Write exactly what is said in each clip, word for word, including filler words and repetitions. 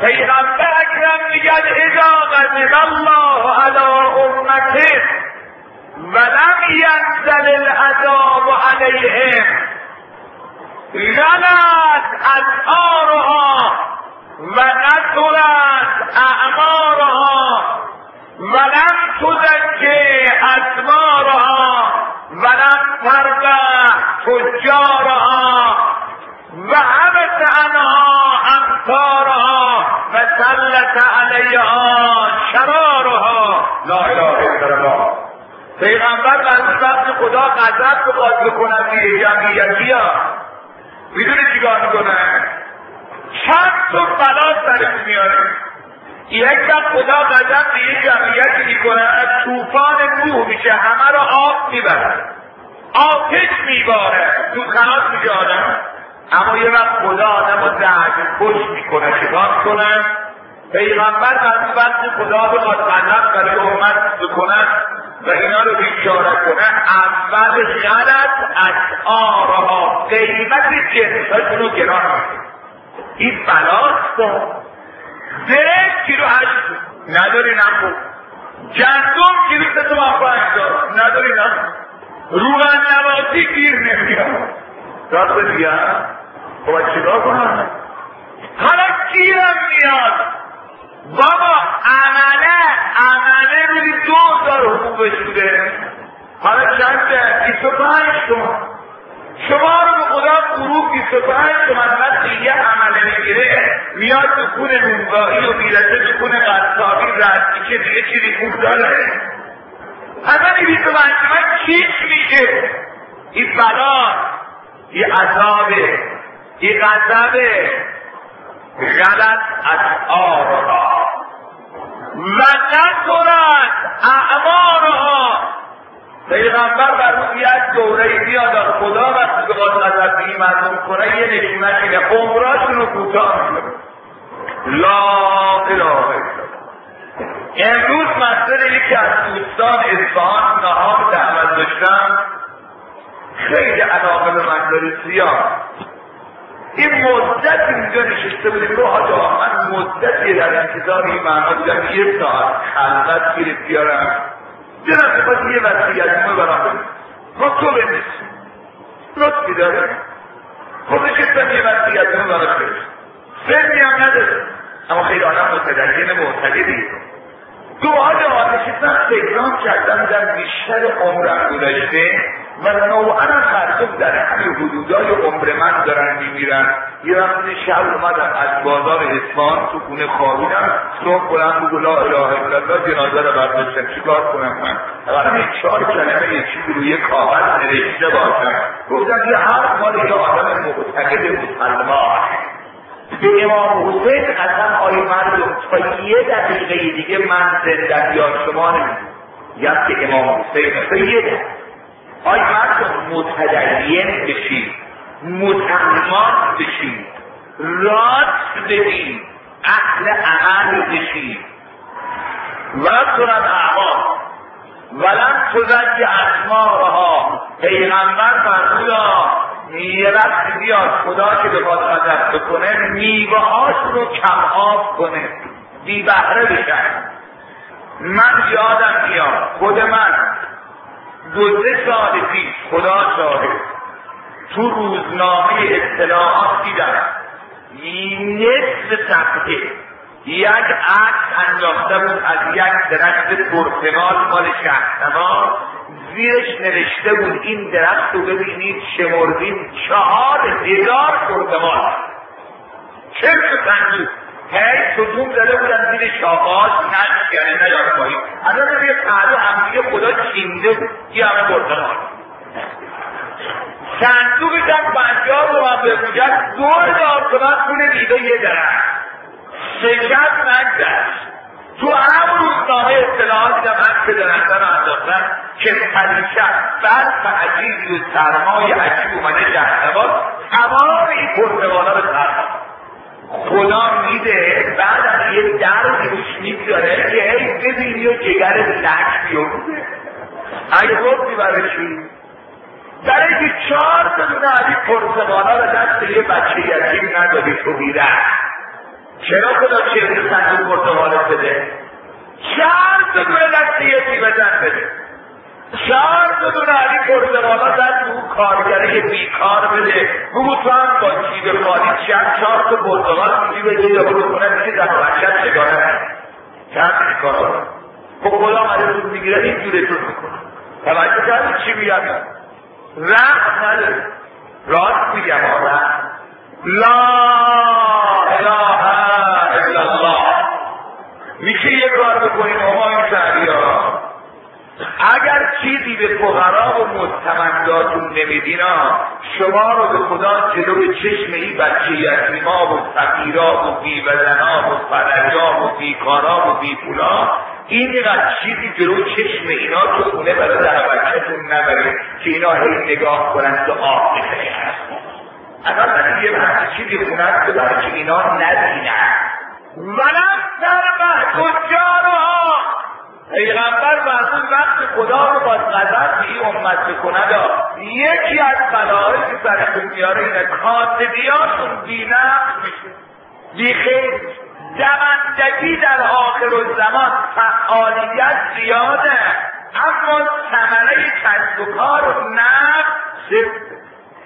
پیغمبر اکرم میگن اذا غضب الله علی امته ولم ینزل العذاب علیهم غلت اسعارها و نصرت اعمارها ولم تزکی اسمارها ولم تربح تجارها و حبس عنها امطارها و سلط علیها شرارها. لا اله الا الله. پیغمبر وقتی خدا غضب بخواد بکنه توی جمعیتی ها میدونی چیکار میکنه؟ چند تا بلا سرش میاره. یک وقت خدا غضب به یک جمعیتی میکنه، از طوفان نوح میشه، همه رو آب میبره، آتش میباره، تو خلاص میشه آدم. اما یه وقت خدا آدم رو زهر کش میکنه. چیکار کنه؟ پیغمبر از وقتی خدا بخواد غضب برای امت بکنه و اینا رو بیچاره کنه، اول غلط اسعارها، قیمت جنساشون رو گران میکنه. این بلاست دا درک کیلو هشت نداری نخور، گندم کیلو سه تومن پنج دار نداری نخور، روغن نباتی گیر نمیاد. راست بگم خب چیکار کنم؟ حالا گیرم میاد بابا. عمله عمله روی دو هزار حقوقش بوده، حالا چنده؟ بیست و پنج تومن. شما رو به خدا گروه بیست و پنج تومن وقتی یه عمله میگیره میاد تو خون نونگاهی و میرسه تو خون قصابی رستی که دیگه چیزی خوب داره. اصلا این بیست و پنج تومن چیش میشه؟ این بلا، این عذابه، این غضبه. غلط اسعارها و نصرت اعمارها. پیغمبر بر روی یک دوره بیاد خدا وقتی به قد غضب به این مردم کنه یه نشونش اینه عمراشون رو کوتاه میکنه. لا اله الا الله. امروز مسئله یکی از دوستان اصفهان نهار دعوت داشتم، خیلی علاقه به مقداری زیاد. این مدت اینجا نشسته بودیم رو حاج آقا من مدتی در انتظار این معنا بودم یه ساعت خلوت گیرت بیارم دلم میخواد یه وصیت‌نامه برام بنویسی. خب تو بنویس، لطفی داره. خب نشستم یه وصیت‌نامه براش بنویسم، سنی هم نداره اما خیلی آدم متدین معتقدی. تو حاج آقا نشستم فکرام کردم در بیشتر عمرم گذشته و نوعا هم مردم در همین حدودای عمر من دارن میمیرن. یه وقت شب اومدم از بازار اصفهان تو خونه خوابیدم، صبح بلند بگو لا اله الا الله جنازه رو برداشتم. چیکار کنم من؟ اول یک چهار کلمه یه چیزی روی کاغذ نوشته باشم. گفتم یه حرف مال یه آدم معتقد مسلمان. به امام حسین قسم آی مردم تا یه دقیقه دیگه من زنده یا شما نمیدونم یاد که امام حسین تا یه دقیقه آی مردم متدین بشید، متعمق بشید، راست بگید، اهل عمل بشید. و سرد اعمال ولن تزکی اسمارها. پیغمبر فرمودا یه وقت بیاد خدا که بخواد غضب بکنه میوه‌هاش رو کم آب کنه، بی بهره بشن. من یادم میاد خود من دو سه سال پیش خدا شاهد تو روزنامه اطلاعات دیدم نصف صفحه یک عکس انداخته بود از یک درخت پرتقال مال شهرنما، زیرش نوشته بود این درخت رو ببینید شمردین چهار هزار پرتقال. چه صندوق هی ستون زده بودن زیر شاقاش نشت یعنی نیاد پایین. الان هم یه پهلو همدیگه خدا چینده بود یه همه پرتقال. صندوقش هم پنجاه تومن بگوید دو هزار تومن پول دیده یه درخت. شکست نگذشت. تو هم روزنامه اطلاعات دیدم عکس درخته رو انداختن که پریشب برف عجیب و سرمای عجیب اومده جهنمات تمام این پرتقالا رو ترد. خدا میده بعد از یه درد روش میگذاره که هی ببینی و جگر لک بیفته. اگه گفتی برای چی؟ برای که چهار تا دونه علی پرتقالا رو دست یه بچه یتیم ندادی تو بیره چرا خدا چهل صندوق پرتقالت بده؟ چهار تا دونه دست یکی بزن بده، چهار تا دونه علی پرتقالا دست اون کارگره بیکار بده، بگو تو هم با جیب خالی چند چهار تا پرتقال میدی به جیب بکنه میشه در بچت چگانه چند این کار کنه. خب خدا مده رو میگیره این جوره تو میکنه. توجه کردی چی میگم؟ رحم نداره، راست میگم آره. لا اله الا الله. میشه یه کار بکنین اما این شهری ها، اگر چیزی به فقرا و مستمنداتون نمیدین شما رو به خدا جلوی چشم این بچه یتیما و فقیرا و بیوزنا و فلجا و بیکارا و بیپولا اینقدر چیزی جلو چشم اینا تو خونه برای در بچه‌تون نبرید که اینا هی نگاه کنند و آه بکنید. اگر من یه همچه چیزی خونند که برای که اینا ندینن. ولم تربح تجارها. پیغمبر بعضون وقت خدا رو با غضب به این امت بکنه. یکی از بلاهایی که سرشون میاره اینه کاسبیاشون بی‌نقص میشه، بیخیر. دوندگی در آخر الزمان فعالیت زیاده اما ثمره کسب و کار نقص صفر.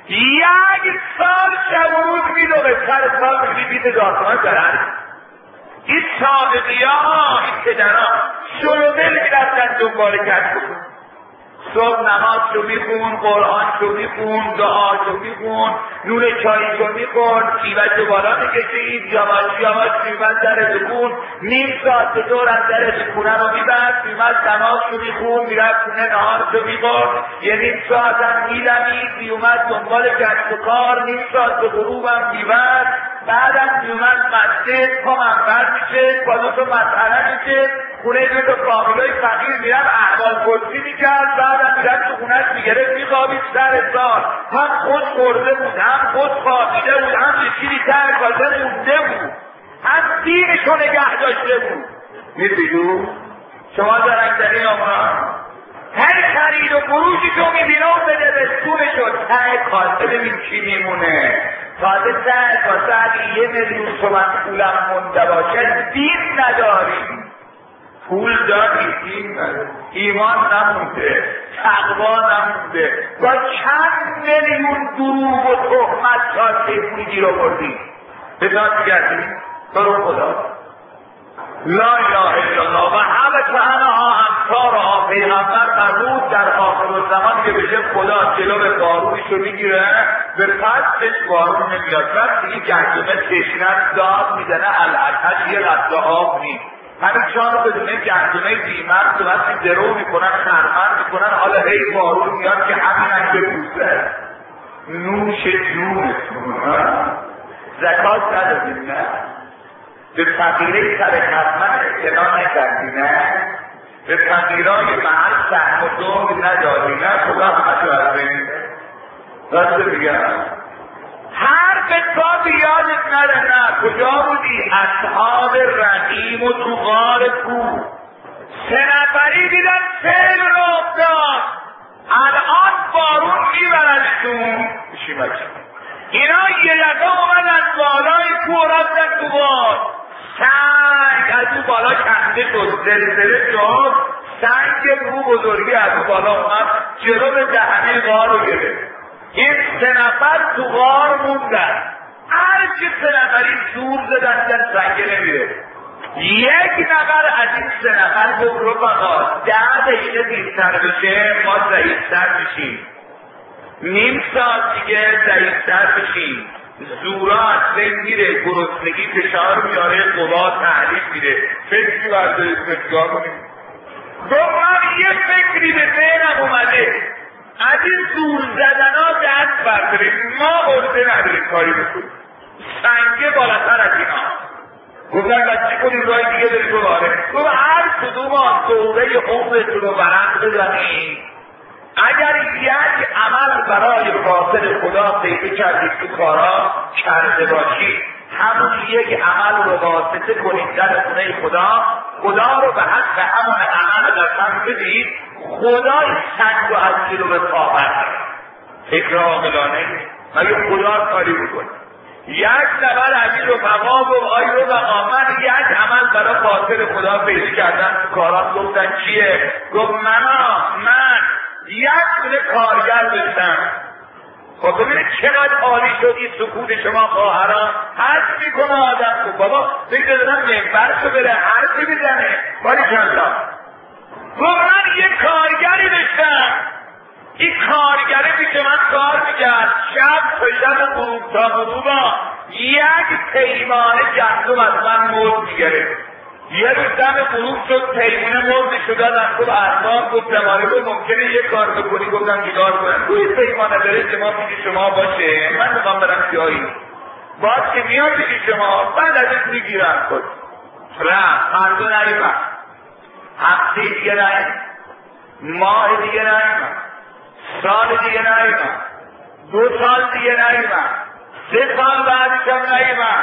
یک سال شب و روز میدوه سر سال میدی بیت داستان دارن. این صادقی ها این پدرها شلومل میرفتن دنبال کسب بکن. صبح نماز شو میخون، قرآن شو میخون، دعا شو میخون، نون چایی شو میخون، کیوت بالا میکشید، یواش یواش میبند در دکون، نیم ساعت به دور از در دکونه رو میبند، میبند نماز شو میخون، میرفت خونه نهار شو میخون، یه نیم ساعت هم میلمید، میومد دنبال کسب و کار، نیم ساعت به غروب هم میبند، بعدم میومد مسجد، پا منبر میشه، با دو تا مسئله میشه، خونه دو تا فامیلای فقیر میرم احوال پرسی میکرد، بعدم میرم تو خونهش میگرفت میخوابید سر سال، هم خود خورده بود، هم خود خوابیده بود، هم یکی تر کازه مونده بود، هم دینشو نگه داشته بود. میدیدو؟ شما درنگترین آمران هر خرید و فروشی تو میبینه و بده بستونشو ته کاسه ببین چی میمونه. تازه ته کاسه اگه یه میلیون تومن پولم مونده باشه دین نداریم. پول داری دین نداری، ایمان نمونده، تقوا نمونده، با چند میلیون دروغ و تهمت تا پول گیر آوردی بذار گردی برو خدا. لا اله الا الله. و همه تنها امثارها. پیغمبر فرمود در آخر الزمان که بشه خدا جلو به بارونش رو میگیره، به پسش بارون نمیاد، وقتی این گندمه تشنه داد میزنه العتش یه قطره آب نیست، همین چهار بدونه گندمه بیمرد و وقتی درو میکنن خرمن میکنن حالا هی بارون میاد که همین هم که بوزه نوش جونتون. زکات ندادیم نه؟ به فقیره سر خدمت اطلاع نکردی نه؟ به فقیرای محل سهم و دور ندادی نه؟ خدا همه شو از بین راست بگم هر قصاب یادت نره نه. کجا بودی؟ اصحاب رقیم و تو غار کوه سه نفری دیدن سیل رو افتاد، الان بارون میبردشون بشیمت اینا یه دفعه اومدن بالای کوه رفتن تو غار، سنگ از اون بالا کنده شد، زلزله شد، سنگ رو بزرگی از اون بالا اومد جلو به دهنه غار رو گرفت. این سه نفر تو غار موندن، هر چی سه نفری دور زدن در سنگه نمیره. یک نفر از این سه نفر گفت رفقا ده دقیقه دیرتر بشه ما ضعیفتر میشیم، نیم ساعت دیگه ضعیفتر بشیم، زورا از بین میره، گرسنگی فشار میاره، قوا تحریف میره، فکری بردارید فکرها کنیم. گفت من یه فکری به ذهنم اومده، از این زور زدن ها دست برداریم، ما عرضه نداریم کاری بکنیم، سنگه بالاتر از اینا. گفتن بچه کنیم رای دیگه داری تو باره. گفت هر کدوم ها دوره عمرتون رو برند بزنید، اگر یک عمل برای خاطر خدا پیدا کردید تو کارا کرده باشید، همون یک عمل رو واسطه کنید در خونه خدا، خدا رو به حق همون عمل قسم بدید، خدای سنگ رو از جلو به پا برد. فکر عاقلانه مگه خدا کاری بکنه؟ یک نفر همین رفقا گفت آی رفقا همکاران گفتن چیه؟ گفت منا من یک دونه کارگر داشتم. خب ببینید چقدر عالی شد این سکوت شما خواهران. حرف میکنه آدم. خب بابا فکر دارم منبرشو بره حرفی بزنه. باری چندتا گفت من یک کارگری داشتم. این کارگره پیش من کار میکرد شب تا شب غروب تا غروبا یک پیمانه گندم از من مرد میگرفت. یه روز دم غروب شد پیمونه مرد شد دادم. خب ارباب گفتم آره گفت ممکنه یه کار بکنی. گفتم چیکار کنم؟ توی پیمانه داره شما پیش شما باشه من میخوام برم جایی باز که میاد پیش شما بعد ازش میگیرم. خود رفت فردا نیمم هفته دیگه نیمم ماه دیگه نیمم سال دیگه نیمم دو سال دیگه نیمم سه سال بعدش هم نیمم.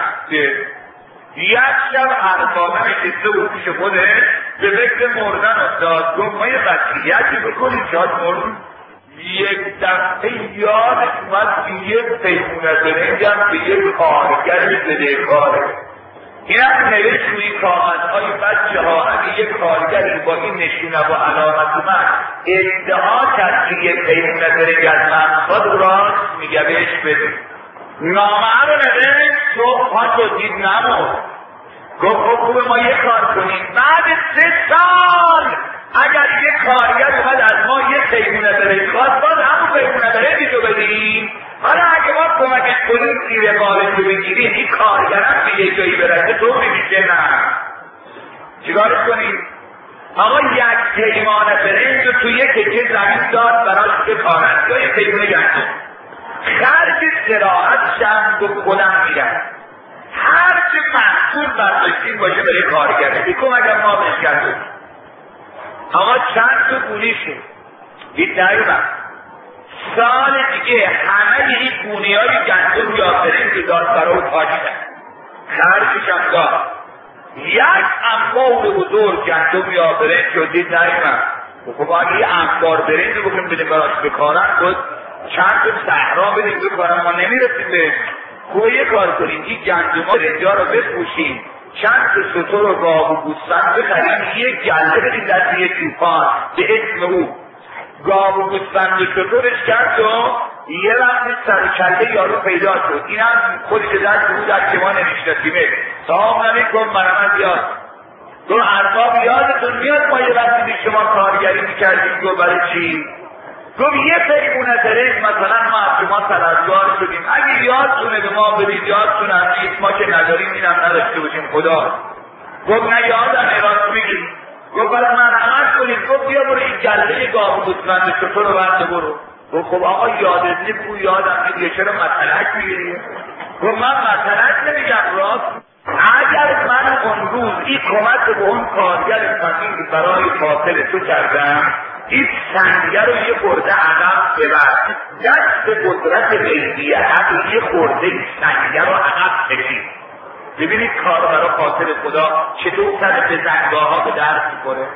یک شب اربابه نشسته بود پیش خودش به فکر مردن افتاد. گفت ما یه قطعیتی بکنیم شاید مردن. یک دفعه یادش اومد که یک پیمونه برنجم به یک کارگری بده کاره. این هم نوشت روی کاغذهای بچه ها اگه یک کارگری با این نشونه و علامت اومد ادعا کرد که یک پیمونه برنج از من خود راست میگه بهش بده. نامه رو نوشت صبح ها شد دید نمود. گفت خوبه ما یه کار کنیم بعد سه سال اگر یه کارگر اومد از ما یه پیمونه برنج خواست باز همون پیمونه برنجشو بدیم. حالا اگه ما کمکش کنیم زیر قالش رو بگیریم این کارگرم به یه جایی برسه تو میشه نه چیکارش کنیم؟ آقا یک پیمانه برنج رو تو یک تکه زمین داد براش که کارند یا یه پیمونه گندم خرج زراعت شم گفت خودم میرم هر چه محصول برداشتیم باشه برای کارگره بیکن اگر ما بهش کردیم. آقا چند تا گونی شد دید نیومد. سال دیگه همه این گونی های گندم یا برنج داد برای تاج کرد خرجش هم داد. یک انبار بزرگ گندم یا برنج شد دید نیومد. خب اگه یه انبار برنج رو بکنیم بدیم براش بکارن بود چند تا صحرا بدیم بکارن ما نمیرسیم بهش. خب یه کار کنیم این گندم برنجا رو بفروشیم چند تا شتر و گاو و گوسفند بخریم یک گله بدیم دست یه چوپان به اسم او گاو و گوسفند و شترش کرد و یه وقتی سر کله یارو پیدا شد. این هم خودش دست بود در که ما نمیشناسیمه سلام نمیکن منم از یاد. تو ارباب یادتون میاد ما یه وقتی به شما کارگری میکردیم گفت برای چی؟ گفت یه پیمونه برنج مثلا ما از شما طلبکار شدیم اگه یادتونه به ما بدید یادتونه هم نیست ما که نداریم اینم نداشته باشیم خدا. گفت نه یادم راست میگی. گفت برای مرحمت کنید. گفت بیا برو این گله گاو و گوسفند شتر رو برده برو. گفت خب آقا یادت نیست کو یادم میگه چرا مطلق میگیری؟ گفت من مطلق نمیگم راست. اگر من اون روز این کمک به اون کارگر فقیر برای قاتل تو کردم این سنگه رو یه خورده عقب ببر دست قدرت غیبی حق یه خورده سنگه رو عقب کشید. ببینید کار برای قاتل خدا چطور سر به زنگاه ها به درد میکنه.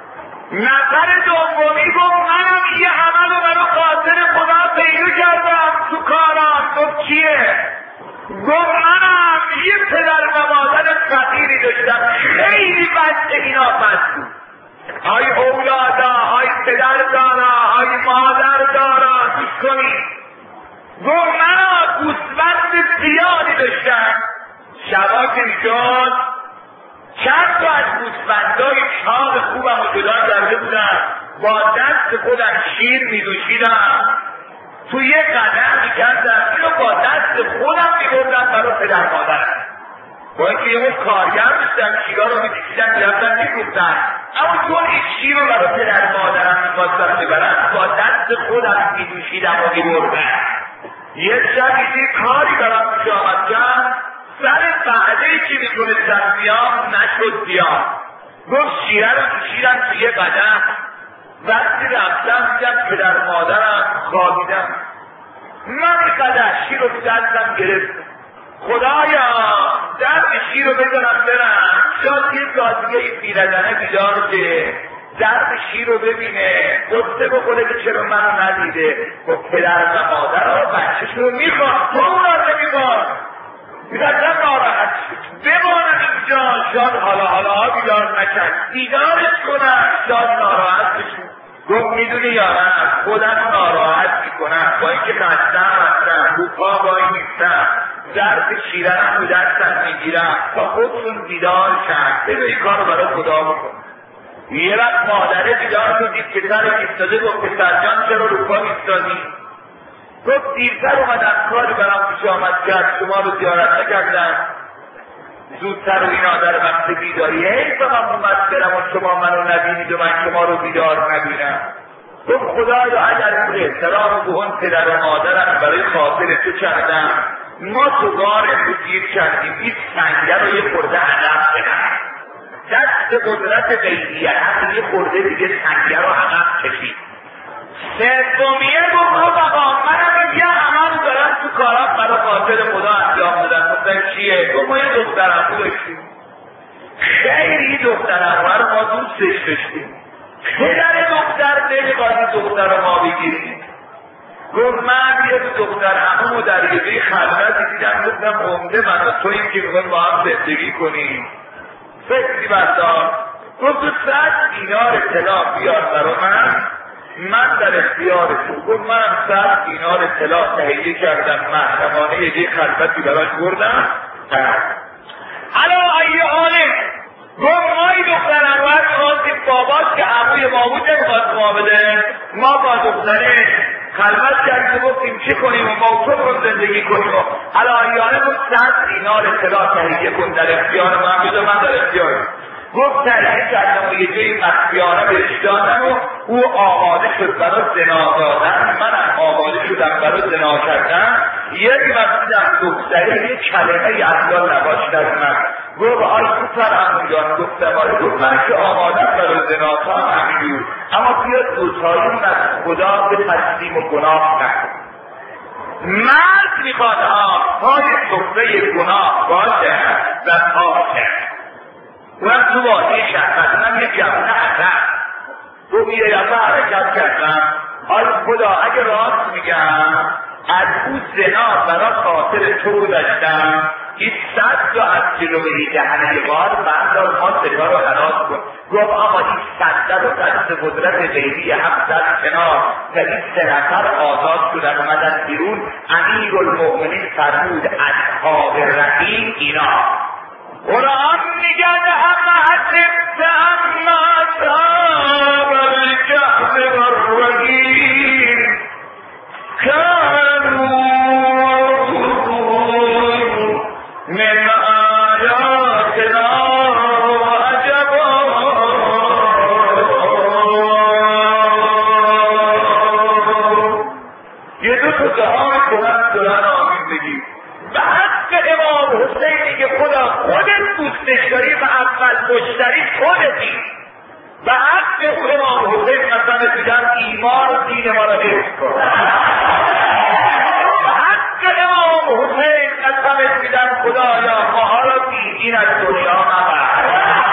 نفر دومی گفت منم یه عمل رو برای قاتل خدا پیدا کردم تو کارم. گفت چیه؟ گفت منم یه پدر و مادر فقیری داشتم خیلی بچه اینا بد بود. آی اولادا آی پدر دارا آی مادر دارا گوش کنید. گفت منم گوسفند زیادی داشتم شبا که میشد چند تا از گوسفندای چاق خوبم و جدا کرده بودم با دست خودم شیر میدوشیدم تو یه قدم میکردم اینو با دست خودم میبردم برای پدر مادرم. با اینکه یه مون کارگر داشتم شیرا رو میکشیدم میرفتن میگفتن اما چون این شیر رو برای پدر مادرم میخواستم ببرم با دست خودم میدوشیدم و میبردم. یه شب یه کاری برام پیش آمد کرد سر بعدهی که میتونستم بیام نشد بیام. گفت شیره رو دوشیدم توی یه قدم وقتی رفتم دیدم پدر مادرم خوابیدم. من این قدر شیر رو دستم گرفتم. خدایا درد شیر رو بذارم برم شاید یه زادیه پیرزنه بیدار شه درد شیر رو ببینه قصه بخوره که چرا منو ندیده. گفت پدر و مادر رو بچه‌ش رو میخواد تو اون رو نمیخواد. میگفتم ناراحت شد بمانم اینجا شاد حالا حالا ها بیدار نکرد، بیدارش کنم شاد ناراحت بشون. گفت میدونی یارم خودم ناراحت میکنم، با اینکه خستم هستم رو پا وای نیستم، درد شیرنم رو دستم میگیرم تا خودتون بیدار شد، بگو این کار رو برای خدا بکن. یه وقت مادره بیدار رو دید پسر ایستاده، گفت پسرجان چرا رو پا ایستادی؟ گفت دیرتر اومدم کاری برام پیش آمد کرد، شما رو زیارت نکردم، زودتر و اینا در وقت بیداری حیف من اومد برم و شما منو نبینید و من شما رو بیدار نبینم. گفت خدایا اگر اون احترام به اون پدر و مادرم برای خاطر تو کردم، ما تو غار امروز گیر کردیم، این سنگه رو یه خورده عقب بدم، دست قدرت غیبیت یه خورده دیگه سنگه رو عقب کشید. سومیه گفت بابا منم یه عمل دارم تو کارم برای خاطر خدا انجام بدم. گفتن چیه؟ گفت ما یه دخترم رو داشتیم، خیلی دخترم رو ما دوستش داشتیم، پدر دختر نمیخواد دختر رو ما بگیریم. گفت من یه دختر عمو در یه خلوتی دیدم، گفتم عمده من و تو این که میخوایم با هم زندگی کنیم، فکری بردار. گفت تو صد دینار طلا بیار برای من، من در اختیار تو. گفت منم صد دینار طلا تهیه کردم، محرمانه یه خلوتی براش بردم. حالا ای عالم گفت ما این دختر انور میخواستیم باباش که عموی ما بود نمیخواست ما بده، ما با دختره خلوت کردیم و گفتیم چه کنیم و ما تو رو زندگی کنیم. حالا ایانه گفت صد دینار طلا تهیه کن در اختیار من بده، من در اختیار. گفت تهیه کردم و یه جایی مخفیانه بهش دادم و او آماده شد برای زنا دادن، منم آماده شدم برای زنا کردن. یک وقت دیدم دختره یه کلمه اصلا نباشت از من. گفت آی کوتر همونجان گفتم آی گفت من که آمادم برای زنا تا همینجور، اما بیاد دوتاییم از خدا به تسلیم و گناه نکن. مرد میخواد ها پای سفره گناه باشه و پاشه و تو واضح شهر من یه جمعه حسن تو یه یفه حرکت کردم. آی خدا اگه راست میگم از او زنا برای خاطر تو گذاشتم، این صد تا از جلوی دهنه بار بندار ما ستا رو حراس کن. گفت آقا این صده رو دست قدرت غیبی هم در کنار و این سه نفر آزاد شدن اومدن بیرون. امیر المؤمنین فرمود اصحاب رحیم اینا. قرآن میگن اما حسبت اما اصحاب الكهف والرقیم كانوا من آیاتنا عجبا. یه دو تا جهان کنن دارن آمین بگیم به حق امام حسینی که خدا خودت دوستش داری و اول مشتری خودتی، به حق او امام حسین قسم میدم ایمان دین ما را حفظ کن. به حق امام حسین قسم میدم خدایا ماها را بیدین از دنیا مبر.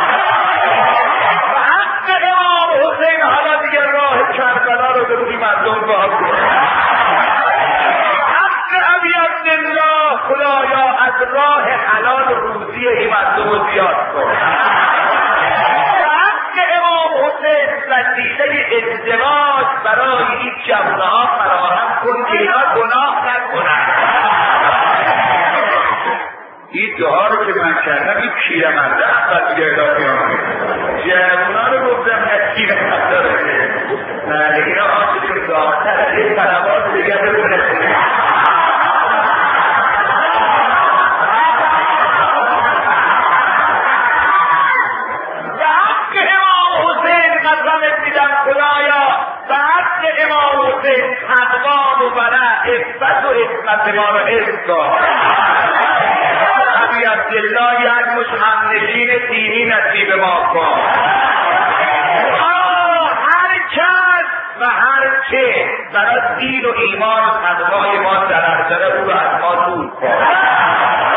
به حق امام حسین حالا دیگه راه کربلا رو به روی مردم باز کن. ابی عبدالله خدایا از راه حلال روزی این مردم رو زیاد کن. حق امام حسین وسیله ازدواج برای این جوانه ها فراهم کن که اینا گناه نکنن. این دعا رو که من کردم این پیرمرده اول دیگه اضافه آمد جوانه رو گفتم که پیرمرده رو نه اینا آسشون داختر این طلبات دیگه بکنه. خدایا به حق امام حسین تقوا و ورع عفت و عصمت ما را حفظ کن. ابی عبدالله یک مش همنشین دینی نصیب ما کن. هر کس و هر چه برای دین و ایمان و تقوای ما ضرر داره او را از ما دور کن.